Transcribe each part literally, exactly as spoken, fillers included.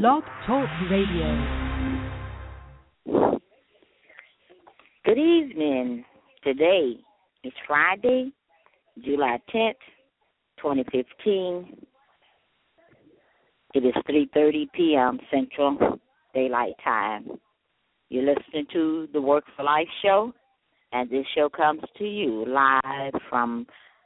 Blog Talk Radio. Good evening. Today is Friday, July tenth, twenty fifteen. It is three thirty p.m. Central Daylight Time. You're listening to the Work for Life show, and this show comes to you live from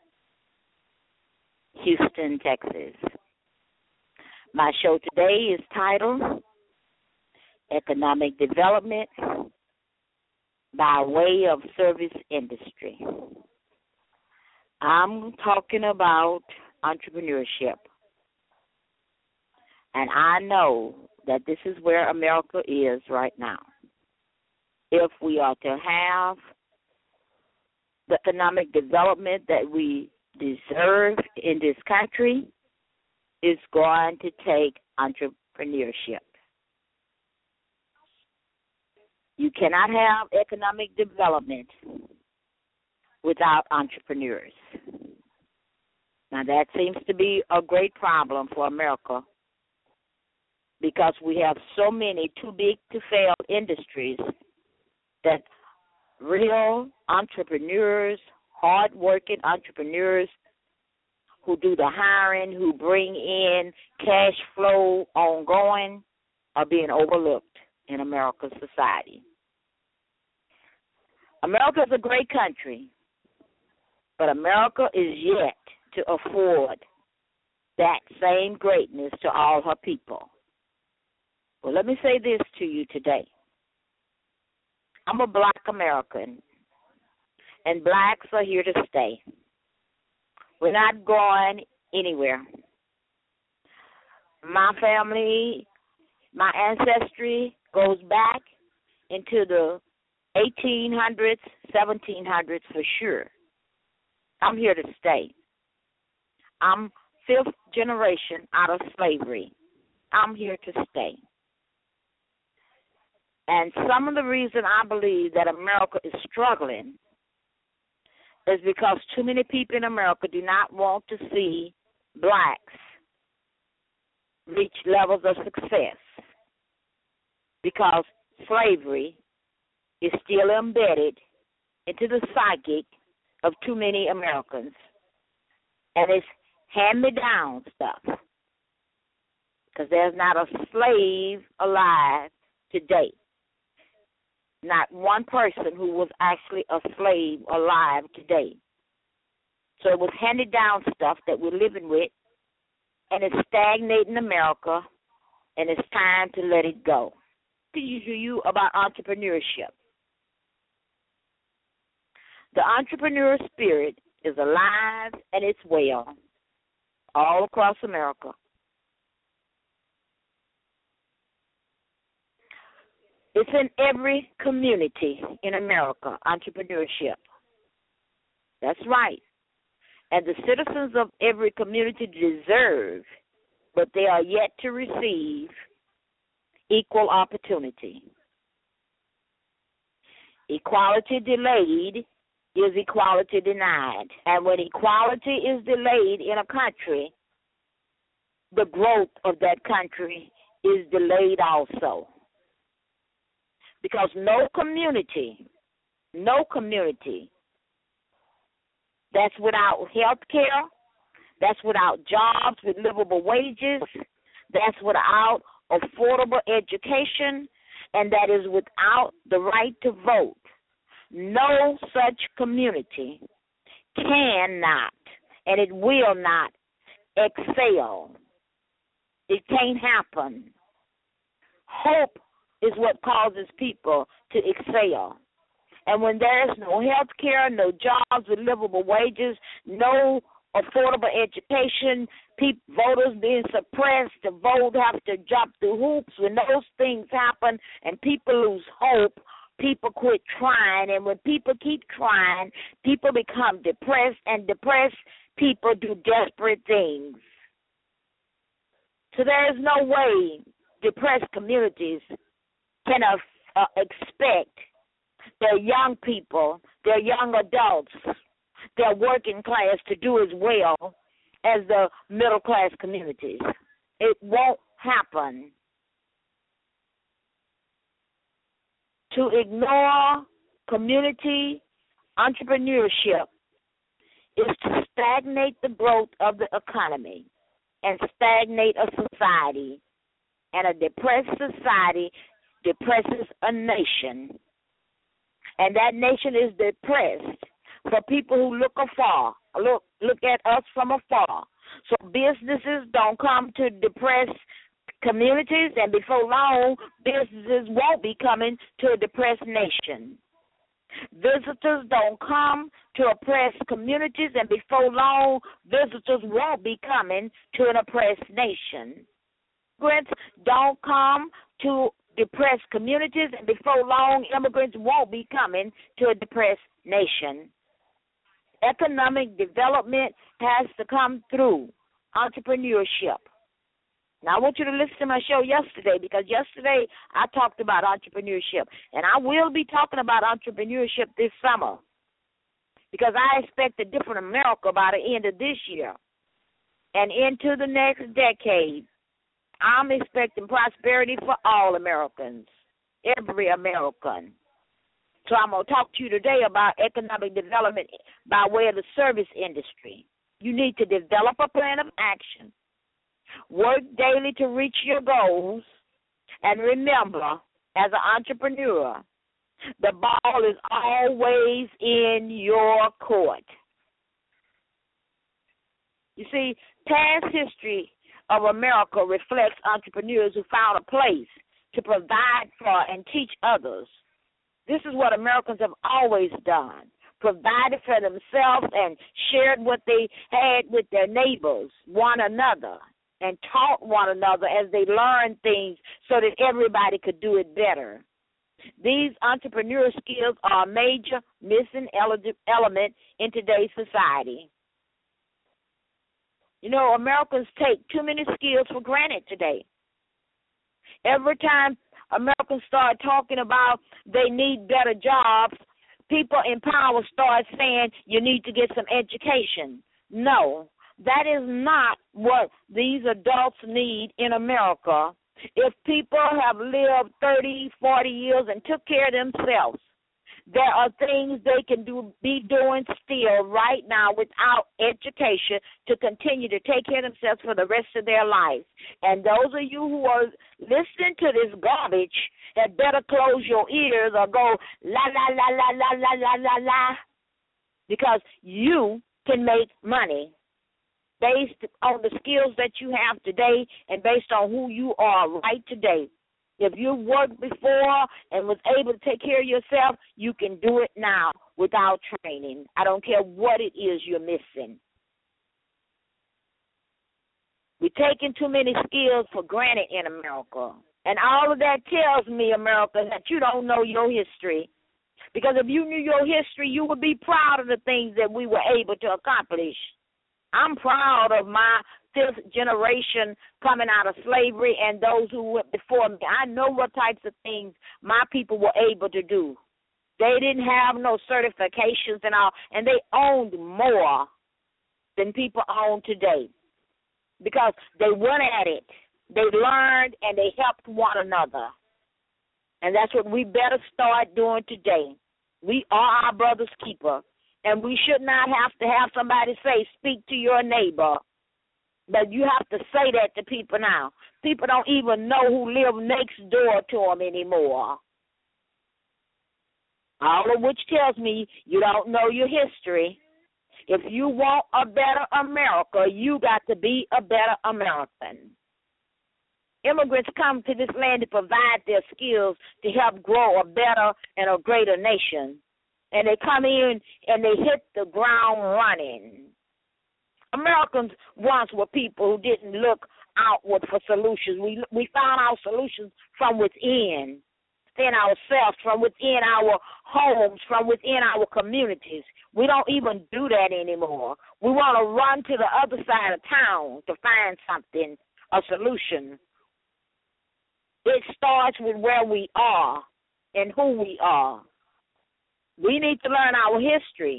Houston, Texas. My show today is titled Economic Development by Way of Service Industry. I'm talking about entrepreneurship. And I know that this is where America is right now. If we are to have the economic development that we deserve in this country, it's going to take entrepreneurship. You cannot have economic development without entrepreneurs. Now, that seems to be a great problem for America because we have so many too big to fail industries that real entrepreneurs, hard-working entrepreneurs who do the hiring, who bring in cash flow ongoing, are being overlooked in America's society. America is a great country, but America is yet to afford that same greatness to all her people. Well, let me say this to you today. I'm a black American, and blacks are here to stay. We're not going anywhere. My family, my ancestry goes back into the eighteen hundreds, seventeen hundreds for sure. I'm here to stay. I'm fifth generation out of slavery. I'm here to stay. And some of the reason I believe that America is struggling is because too many people in America do not want to see blacks reach levels of success because slavery is still embedded into the psychic of too many Americans. And it's hand-me-down stuff because there's not a slave alive today. Not one person who was actually a slave alive today. So it was handed down stuff that we're living with, and it's stagnating America, and it's time to let it go. To you about entrepreneurship. The entrepreneur spirit is alive and it's well all across America. It's in every community in America, entrepreneurship. That's right. And the citizens of every community deserve, but they are yet to receive, equal opportunity. Equality delayed is equality denied. And when equality is delayed in a country, the growth of that country is delayed also. Because no community, no community that's without health care, that's without jobs with livable wages, that's without affordable education, and that is without the right to vote, no such community cannot and it will not excel. It can't happen. Hope is what causes people to excel. And when there's no health care, no jobs with livable wages, no affordable education, people, voters being suppressed, the vote have to jump through hoops. When those things happen and people lose hope, people quit trying. And when people keep trying, people become depressed, and depressed people do desperate things. So there is no way depressed communities can uh, expect their young people, their young adults, their working class to do as well as the middle class communities. It won't happen. To ignore community entrepreneurship is to stagnate the growth of the economy and stagnate a society. And a depressed society depresses a nation. And that nation is depressed for people who look afar, look look at us from afar. So businesses don't come to depressed communities, and before long, businesses won't be coming to a depressed nation. Visitors don't come to oppressed communities, and before long, visitors won't be coming to an oppressed nation. Immigrants don't come to depressed communities, and before long, immigrants won't be coming to a depressed nation. Economic development has to come through entrepreneurship. Now, I want you to listen to my show yesterday, because yesterday I talked about entrepreneurship, and I will be talking about entrepreneurship this summer, because I expect a different America by the end of this year and into the next decade. I'm expecting prosperity for all Americans, every American. So I'm going to talk to you today about economic development by way of the service industry. You need to develop a plan of action, work daily to reach your goals, and remember, as an entrepreneur, the ball is always in your court. You see, past history of America reflects entrepreneurs who found a place to provide for and teach others. This is what Americans have always done, provided for themselves and shared what they had with their neighbors, one another, and taught one another as they learned things so that everybody could do it better. These entrepreneur skills are a major missing element in today's society. You know, Americans take too many skills for granted today. Every time Americans start talking about they need better jobs, people in power start saying you need to get some education. No, that is not what these adults need in America. If people have lived thirty, forty years and took care of themselves, there are things they can do, be doing still right now without education to continue to take care of themselves for the rest of their lives. And those of you who are listening to this garbage had better close your ears or go la, la, la, la, la, la, la, la, la, because you can make money based on the skills that you have today and based on who you are right today. If you worked before and was able to take care of yourself, you can do it now without training. I don't care what it is you're missing. We're taking too many skills for granted in America. And all of that tells me, America, that you don't know your history. Because if you knew your history, you would be proud of the things that we were able to accomplish. I'm proud of my fifth generation coming out of slavery and those who went before me. I know what types of things my people were able to do. They didn't have no certifications and all, and they owned more than people own today because they went at it. They learned and they helped one another. And that's what we better start doing today. We are our brother's keeper. And we should not have to have somebody say, speak to your neighbor. But you have to say that to people now. People don't even know who live next door to them anymore. All of which tells me you don't know your history. If you want a better America, you got to be a better American. Immigrants come to this land to provide their skills to help grow a better and a greater nation. And they come in and they hit the ground running. Americans once were people who didn't look outward for solutions. We we found our solutions from within, within ourselves, from within our homes, from within our communities. We don't even do that anymore. We want to run to the other side of town to find something, a solution. It starts with where we are and who we are. We need to learn our history.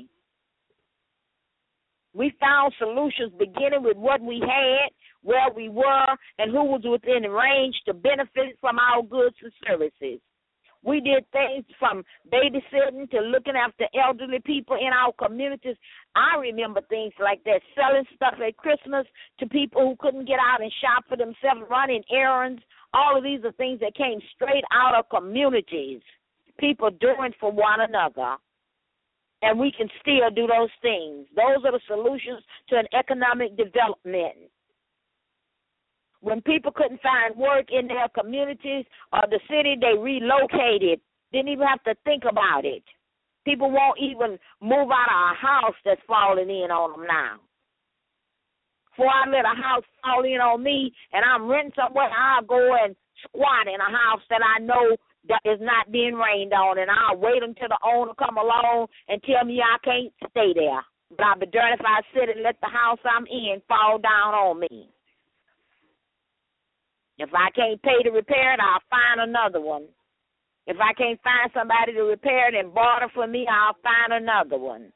We found solutions beginning with what we had, where we were, and who was within range to benefit from our goods and services. We did things from babysitting to looking after elderly people in our communities. I remember things like that, selling stuff at Christmas to people who couldn't get out and shop for themselves, running errands. All of these are things that came straight out of communities, people doing for one another. And we can still do those things. Those are the solutions to an economic development. When people couldn't find work in their communities or the city, they relocated. Didn't even have to think about it. People won't even move out of a house that's falling in on them now. Before I let a house fall in on me and I'm renting somewhere, I'll go and squat in a house that I know that is not being rained on, and I'll wait until the owner come along and tell me I can't stay there. But I'll be darned if I sit and let the house I'm in fall down on me. If I can't pay to repair it, I'll find another one. If I can't find somebody to repair it and barter for me, I'll find another one.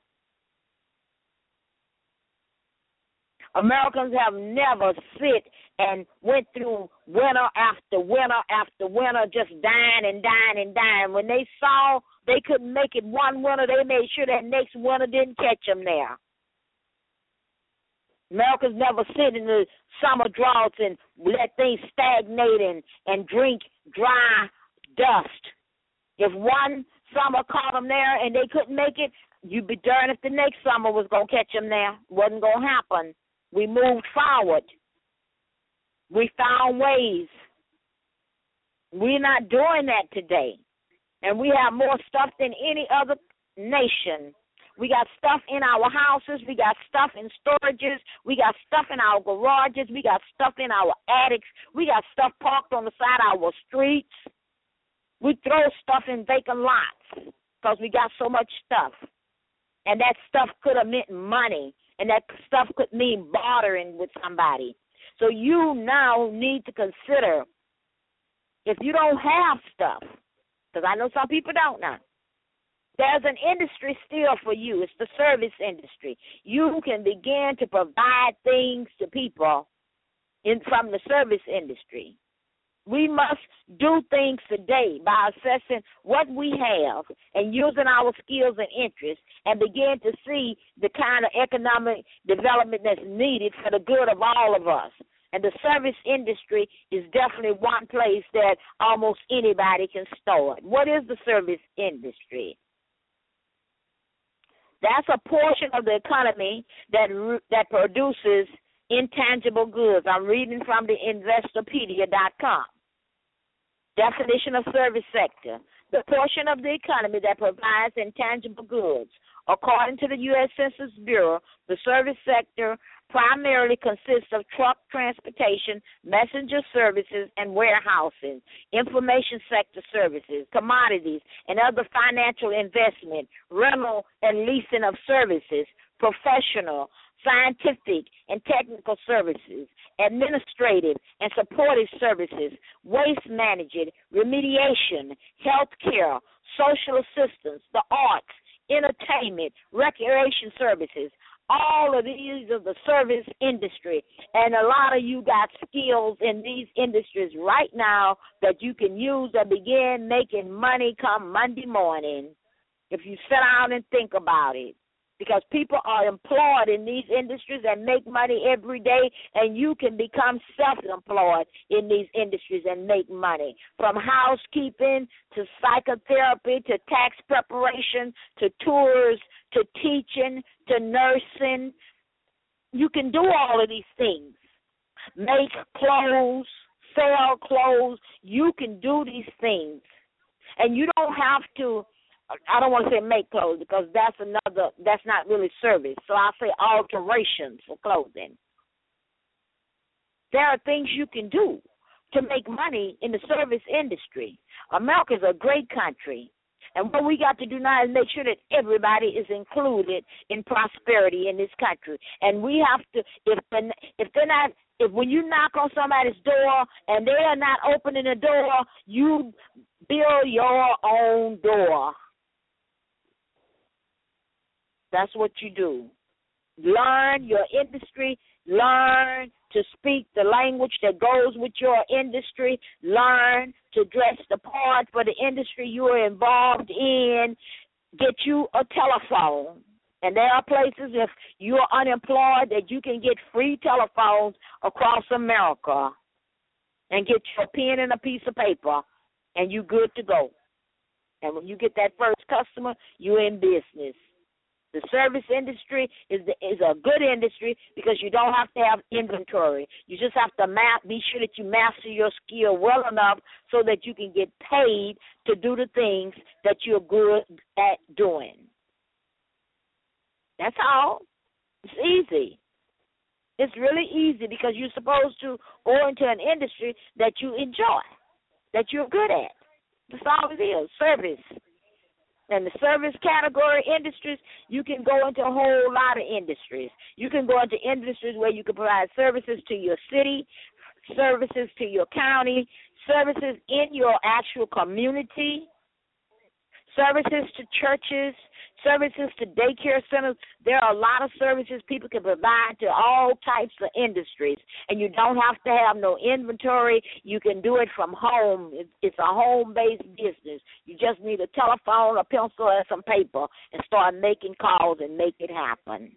Americans have never sit and went through winter after winter after winter just dying and dying and dying. When they saw they couldn't make it one winter, they made sure that next winter didn't catch them there. Americans never sit in the summer droughts and let things stagnate and, and drink dry dust. If one summer caught them there and they couldn't make it, you'd be darned if the next summer was going to catch them there. Wasn't going to happen. We moved forward. We found ways. We're not doing that today. And we have more stuff than any other nation. We got stuff in our houses. We got stuff in storages. We got stuff in our garages. We got stuff in our attics. We got stuff parked on the side of our streets. We throw stuff in vacant lots because we got so much stuff. And that stuff could have meant money. And that stuff could mean bartering with somebody. So you now need to consider, if you don't have stuff, because I know some people don't now, there's an industry still for you. It's the service industry. You can begin to provide things to people in from the service industry. We must do things today by assessing what we have and using our skills and interests and begin to see the kind of economic development that's needed for the good of all of us. And the service industry is definitely one place that almost anybody can start. What is the service industry? That's a portion of the economy that that produces intangible goods. I'm reading from the Investopedia dot com. Definition of service sector: the portion of the economy that provides intangible goods. According to the U S Census Bureau, the service sector primarily consists of truck transportation, messenger services, and warehousing, information sector services, commodities, and other financial investment, rental and leasing of services, professional, scientific and technical services, administrative and supportive services, waste management, remediation, health care, social assistance, the arts, entertainment, recreation services. All of these are the service industry, and a lot of you got skills in these industries right now that you can use to begin making money come Monday morning if you sit down and think about it. Because people are employed in these industries and make money every day, and you can become self-employed in these industries and make money. From housekeeping to psychotherapy to tax preparation to tours to teaching to nursing. You can do all of these things. Make clothes, sell clothes. You can do these things. And you don't have to, I don't want to say make clothes because that's another, that's not really service. So I'll say alterations for clothing. There are things you can do to make money in the service industry. America is a great country. And what we got to do now is make sure that everybody is included in prosperity in this country. And we have to, if they're, if they're not, if when you knock on somebody's door and they are not opening the door, you build your own door. That's what you do. Learn your industry, Learn to speak the language that goes with your industry. Learn to dress the part for the industry you are involved in. Get you a telephone. And there are places, if you are unemployed, that you can get free telephones across America and get your pen and a piece of paper, and you good to go. And when you get that first customer, you're in business. The service industry is the, is a good industry because you don't have to have inventory. You just have to map, be sure that you master your skill well enough so that you can get paid to do the things that you're good at doing. That's all. It's easy. It's really easy because you're supposed to go into an industry that you enjoy, that you're good at. That's all it is, service. And the service category industries, you can go into a whole lot of industries. You can go into industries where you can provide services to your city, services to your county, services in your actual community, services to churches, services to daycare centers. There are a lot of services people can provide to all types of industries, and you don't have to have no inventory. You can do it from home. It's a home-based business. You just need a telephone, a pencil, and some paper and start making calls and make it happen.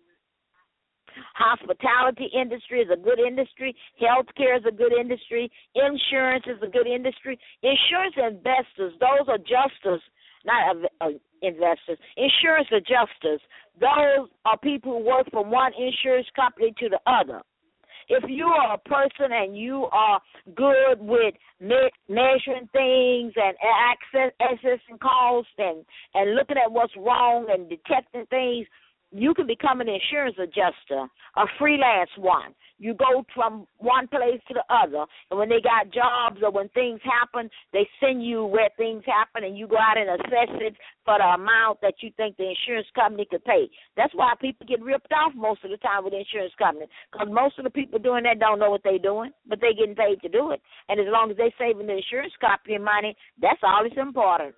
Hospitality industry is a good industry. Healthcare is a good industry. Insurance is a good industry. Insurance investors, those are adjusters, not uh, investors, insurance adjusters. Those are people who work from one insurance company to the other. If you are a person and you are good with me- measuring things and access, accessing costs and, and looking at what's wrong and detecting things, you can become an insurance adjuster, a freelance one. You go from one place to the other, and when they got jobs or when things happen, they send you where things happen, and you go out and assess it for the amount that you think the insurance company could pay. That's why people get ripped off most of the time with the insurance company, because most of the people doing that don't know what they're doing, but they're getting paid to do it. And as long as they're saving the insurance company money, that's all that's important.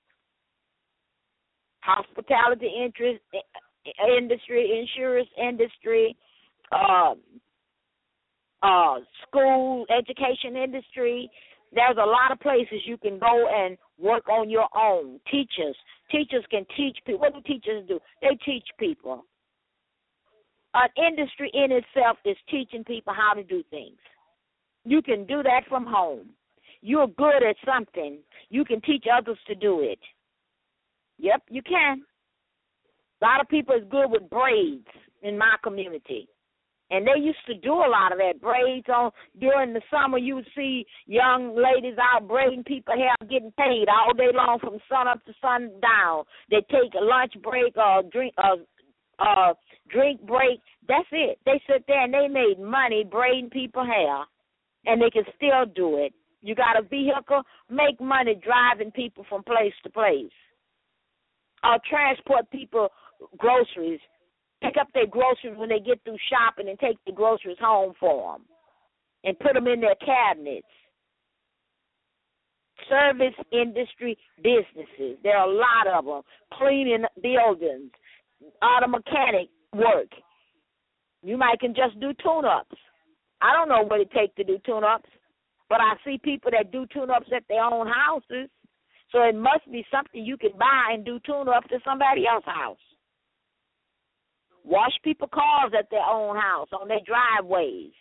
Hospitality interest. industry, insurance industry, uh, uh, school, education industry. There's a lot of places you can go and work on your own. Teachers. Teachers can teach people. What do teachers do? They teach people. An industry in itself is teaching people how to do things. You can do that from home. You're good at something. You can teach others to do it. Yep, you can. A lot of people is good with braids in my community. And they used to do a lot of that. Braids on during the summer, you would see young ladies out braiding people's hair, getting paid all day long from sun up to sundown. They take a lunch break or drink a uh, uh, drink break. That's it. They sit there and they made money braiding people's hair, and they can still do it. You got a vehicle, make money driving people from place to place. Or transport people groceries, pick up their groceries when they get through shopping and take the groceries home for them and put them in their cabinets. Service industry businesses, there are a lot of them. Cleaning buildings, auto mechanic work. You might can just do tune-ups. I don't know what it takes to do tune-ups, but I see people that do tune-ups at their own houses. So it must be something you can buy and do tune-up to somebody else's house. Wash people's cars at their own house, on their driveways.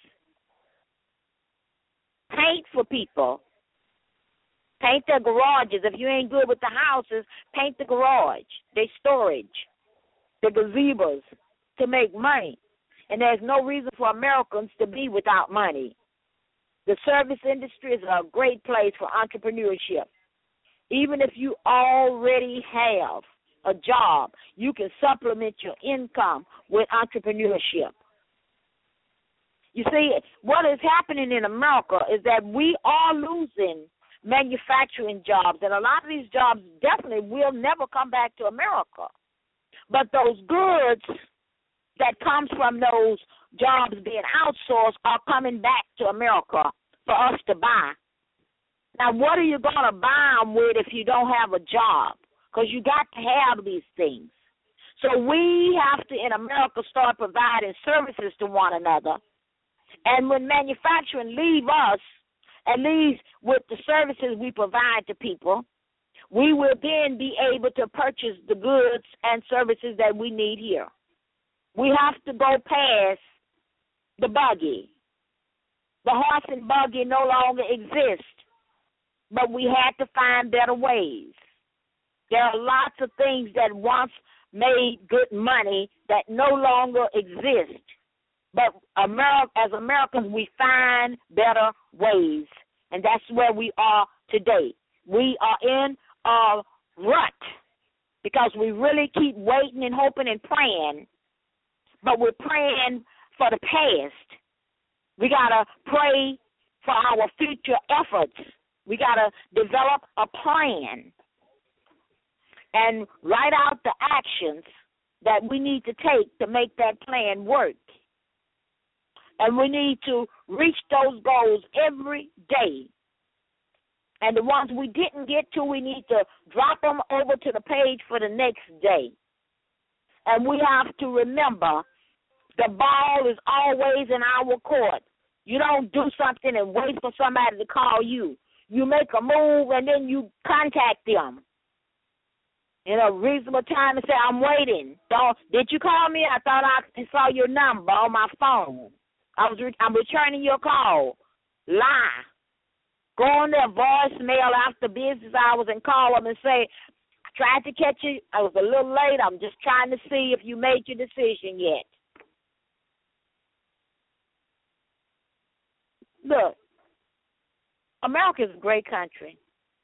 Paint for people. Paint their garages. If you ain't good with the houses, paint the garage, their storage, the gazebos to make money. And there's no reason for Americans to be without money. The service industry is a great place for entrepreneurship. Even if you already have a job, you can supplement your income with entrepreneurship. You see, what is happening in America is that we are losing manufacturing jobs, and a lot of these jobs definitely will never come back to America. But those goods that comes from those jobs being outsourced are coming back to America for us to buy. Now, what are you going to buy them with if you don't have a job? Because you got to have these things. So we have to, in America, start providing services to one another And when manufacturing leave us and leaves with the services we provide to people, we will then be able to purchase the goods and services that we need here. We have to go past the buggy. The horse and buggy no longer exist, but we had to find better ways. There are lots of things that once made good money that no longer exist. But America, as Americans, we find better ways, and that's where we are today. We are in a rut because we really keep waiting and hoping and praying, but we're praying for the past. We got to pray for our future efforts. We got to develop a plan and write out the actions that we need to take to make that plan work. And we need to reach those goals every day. And the ones we didn't get to, we need to drop them over to the page for the next day. And we have to remember the ball is always in our court. You don't do something and wait for somebody to call you. You make a move and then you contact them in a reasonable time and say, I'm waiting. Don't, did you call me? I thought I saw your number on my phone. I was re- I'm returning your call. Lie. Go on their voicemail after business hours and call them and say, I tried to catch you. I was a little late. I'm just trying to see if you made your decision yet. Look, America is a great country,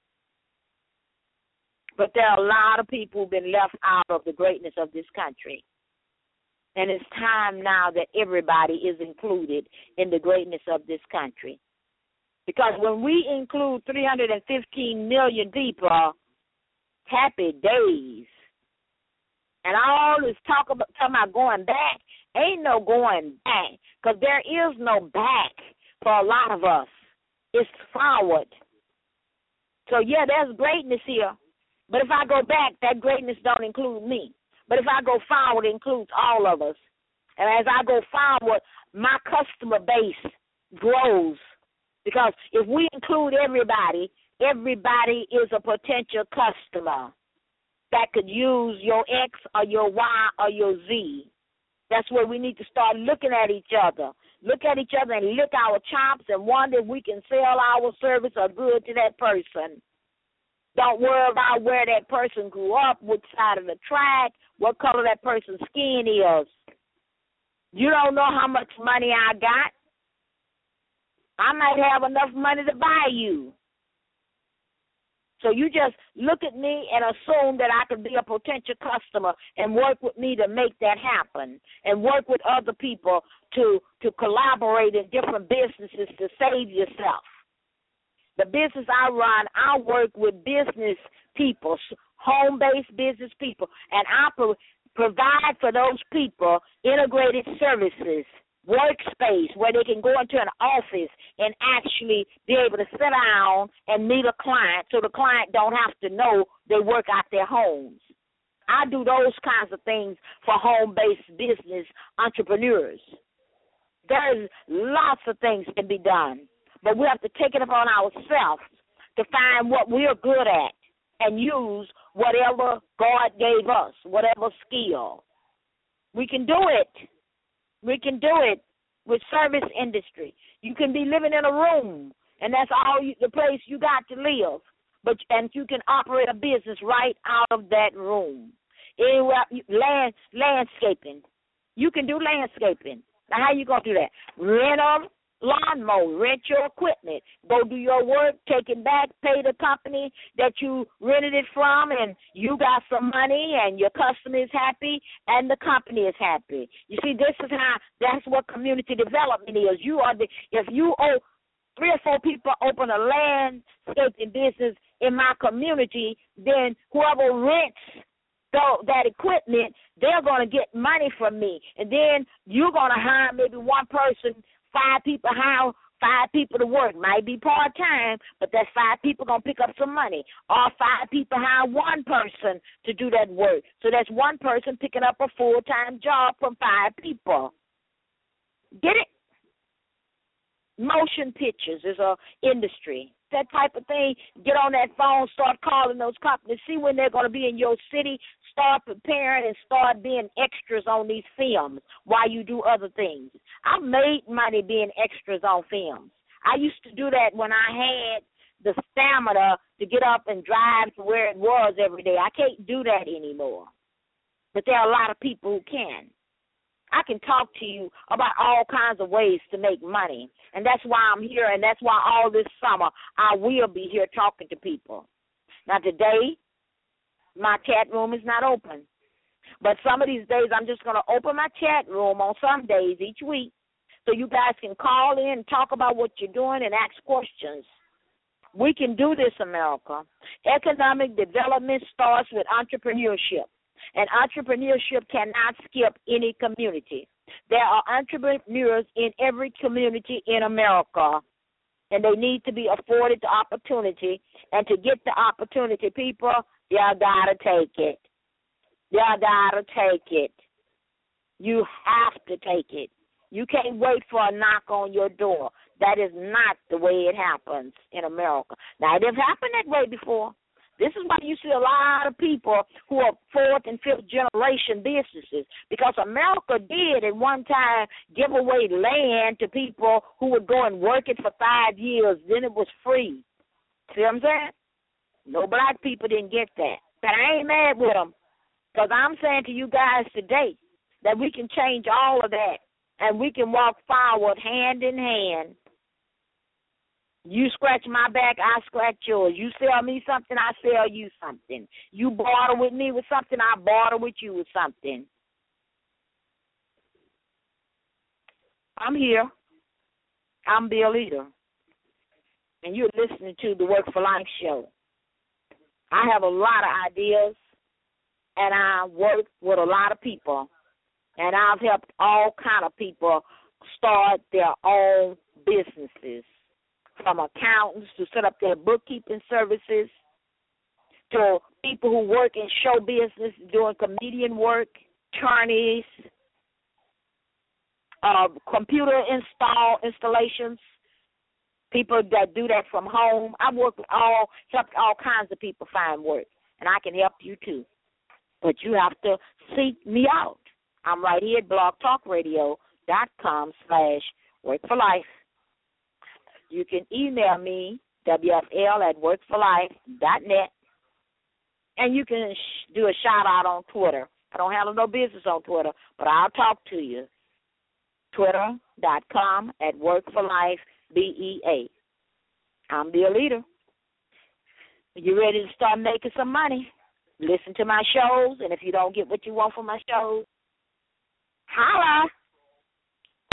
but there are a lot of people who've been left out of the greatness of this country. And it's time now that everybody is included in the greatness of this country. Because when we include three hundred fifteen million people, happy days. And all this talk about, talking about going back, ain't no going back, because there is no back for a lot of us. It's forward. So, yeah, there's greatness here. But if I go back, that greatness don't include me. But if I go forward, it includes all of us. And as I go forward, my customer base grows. Because if we include everybody, everybody is a potential customer that could use your X or your Y or your Z. That's where we need to start looking at each other. Look at each other and lick our chops and wonder if we can sell our service or good to that person. Don't worry about where that person grew up, which side of the track, what color that person's skin is. You don't know how much money I got. I might have enough money to buy you. So you just look at me and assume that I could be a potential customer and work with me to make that happen and work with other people to, to collaborate in different businesses to save yourself. The business I run, I work with business people, home-based business people, and I pro- provide for those people integrated services, workspace where they can go into an office and actually be able to sit down and meet a client so the client don't have to know they work out their homes. I do those kinds of things for home-based business entrepreneurs. There's lots of things can be done, but we have to take it upon ourselves to find what we're good at and use whatever God gave us, whatever skill. We can do it. We can do it with service industry. You can be living in a room, and that's all you, the place you got to live. But and you can operate a business right out of that room. Anywhere, land landscaping. You can do landscaping. Now, how you gonna do that? Rent a lawnmower, rent your equipment, go do your work, take it back, pay the company that you rented it from, and you got some money, and your customer is happy, and the company is happy. You see, this is how, that's what community development is. You are the, if you owe three or four people open a landscaping business in my community, then whoever rents that equipment, they're going to get money from me, and then you're going to hire maybe one person. Five people, hire five people to work. Might be part-time, but that's five people going to pick up some money. Or five people hire one person to do that work. So that's one person picking up a full-time job from five people. Get it? Motion pictures is a industry. That type of thing. Get on that phone, start calling those companies, see when they're going to be in your city, start preparing and start being extras on these films while you do other things. I made money being extras on films. I used to do that when I had the stamina to get up and drive to where it was every day. I can't do that anymore. But there are a lot of people who can. I can talk to you about all kinds of ways to make money, and that's why I'm here, and that's why all this summer I will be here talking to people. Now, today, my chat room is not open, but some of these days I'm just going to open my chat room on some days each week so you guys can call in and talk about what you're doing and ask questions. We can do this, America. Economic development starts with entrepreneurship. And entrepreneurship cannot skip any community. There are entrepreneurs in every community in America, and they need to be afforded the opportunity. And to get the opportunity, people, y'all got to take it. Y'all got to take it. You have to take it. You can't wait for a knock on your door. That is not the way it happens in America. Now, it has happened that way before. This is why you see a lot of people who are fourth and fifth generation businesses, because America did at one time give away land to people who would go and work it for five years. Then it was free. See what I'm saying? No black people didn't get that. But I ain't mad with them, because I'm saying to you guys today that we can change all of that, and we can walk forward hand in hand. You scratch my back, I scratch yours. You sell me something, I sell you something. You barter with me with something, I barter with you with something. I'm here. I'm Bill Leader, and you're listening to the Work for Life show. I have a lot of ideas, and I work with a lot of people, and I've helped all kind of people start their own businesses, from accountants to set up their bookkeeping services, to people who work in show business, doing comedian work, attorneys, uh, computer install installations, people that do that from home. I've worked with all, helped all kinds of people find work, and I can help you too. But you have to seek me out. I'm right here at blogtalkradio.com slash work for life. You can email me, W F L at work for life dot net, and you can sh- do a shout-out on Twitter. I don't handle no business on Twitter, but I'll talk to you. Twitter.com at work for life B E A. I'm Bill Leader. You ready to start making some money? Listen to my shows, and if you don't get what you want from my shows, holla.